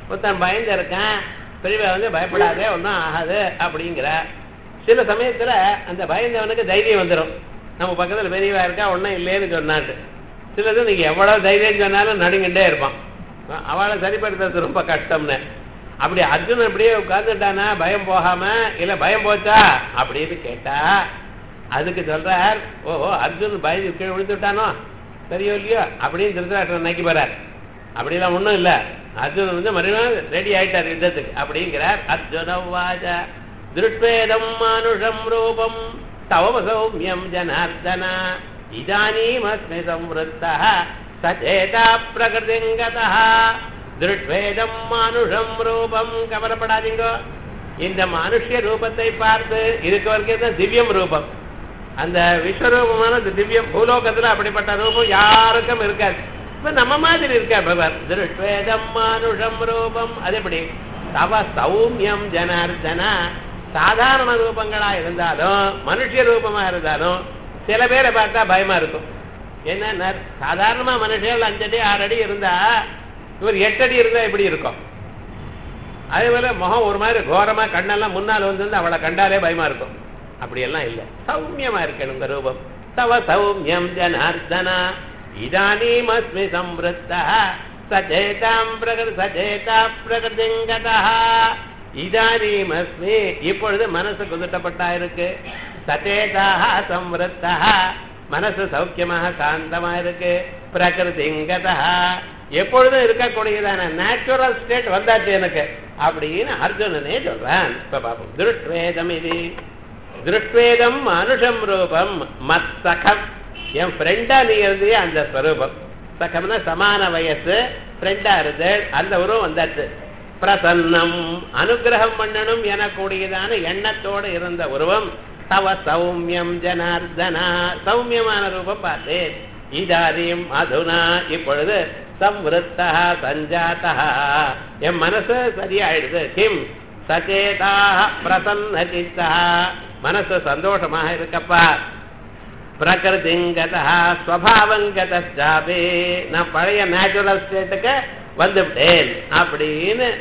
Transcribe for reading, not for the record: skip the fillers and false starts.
ஒருத்தன் பயந்து இருக்கான், பெரியவா வந்து பயப்படாதே ஒன்றும் ஆகாது அப்படிங்கிற. சில சமயத்துல அந்த பயந்தவனுக்கு தைரியம் வந்துடும், நம்ம பக்கத்துல பெரியவா இருக்கா ஒன்றும் இல்லைன்னு சொன்னாட்டு. சிலது நீங்க எவ்வளவு தைரியம் சொன்னாலும் நடுங்கிட்டே இருப்பான், அவளை சரிப்படுத்துறது ரொம்ப கஷ்டம்னு. அப்படி அர்ஜுனன் அப்படியே உட்கார்ந்துட்டானா பயம் போகாம, இல்ல பயம் போச்சா அப்படின்னு கேட்டா அதுக்கு சொல்றார், ஓஹோ அர்ஜுன் பயந்து கீழே விழுந்துட்டானோ சரியோ இல்லையோ அப்படின்னு திருத்தராஷ்டிரன் நினைக்கி போறார். அப்படிலாம் ஒண்ணும் இல்ல, அர்ஜுனன் வந்து மறுபடியும் ரெடி ஆயிட்டார் யுத்தத்துக்கு அப்படிங்கிறார். அர்ஜுனவாஜ திருஷ்வேதம் மானுஷம் ரூபம் தவ சௌமியம் ஜனார்தனா இதானீமஸ்மி சம்வருத்தः சச்சேதா பிரகிருதிங்கதः. திருஷ்வேதம் மானுஷம் ரூபம், கவலைப்படாதீங்க, இந்த மனுஷ ரூபத்தை பார்த்து இதுக்கு வரைக்கும் திவ்யம் ரூபம், அந்த விஸ்வரூபமான திவ்யம் பூலோகத்துல அப்படிப்பட்ட ரூபம் யாருக்கும் இருக்காது. இப்ப நம்ம மாதிரி இருக்கார் பகவான். திருஷ்வேதம் மானுஷம் ரூபம், அது எப்படி தவ சௌமியம் ஜனார்தனா. சாதாரண ரூபங்களா இருந்தாலும் மனுஷ ரூபமா இருந்தாலும் சில பேரை பார்த்தா பயமா இருக்கும். என்ன சாதாரணமா மனுஷர்கள் 5 அடி 6 அடி இருந்தா இவர் 8 அடி இருந்தா எப்படி இருக்கும்? அதே போல முகம் ஒரு மாதிரி கோரமா கண்ணெல்லாம் முன்னால் வந்து அவளை கண்டாலே பயமா இருக்கும். அப்படியெல்லாம் இல்லை, சௌமியமா இருக்கணும் இந்த ரூபம். தவ சௌமியம் ஜனார்தனா இதானீமஸ்மி சம்வருத்தः சச்சேதாம் சச்சேதா பிரகிருதிங்கதः. இதானீமஸ்மி, இப்பொழுது மனசு குதிட்டப்பட்டா இருக்கு. சச்சேதாக சம்வருத்தः, மனசு சௌக்கியமாக சாந்தமா இருக்கு. பிரகிருதிங்கதः, எப்பொழுதும் இருக்கக்கூடியதான நேச்சுரல் ஸ்டேட் வந்தாச்சு எனக்கு அப்படின்னு அர்ஜுனனே சொல்றான். இப்ப பாப்போம். திருஷ்வேதம் இது திருஷ்வேதம் மனுஷம் ரூபம் மத் சகம், என் ஃப்ரெண்டா நீ இருந்தே அந்த ஸ்வரூபம். சகம்னா சமான வயசு, ஃப்ரெண்டா இருந்து அந்த உருவம் வந்தாச்சு. பிரசன்னம், அனுகிரகம் பண்ணணும் எனக்கூடியதான எண்ணத்தோடு இருந்த உருவம். தவ சௌமியம் ஜனார்தனா, சௌமியமான ரூபம் பார்த்தேன். இதாரியம் அதுனா, இப்பொழுது சம்வருத்தா சஞ்சாதா, என் மனசு சரியாயிடுது. கிம் சச்சேதா பிரசன்ன சித்தா, மனசு சந்தோஷமாக இருக்கப்பா. பிரகிருதிங்கதா ஸ்வபாவங்கதாபே, நான் பழைய நேச்சுரல் ஸ்டேட்டுக்கு வந்துவிட்டேன் அப்படின்னு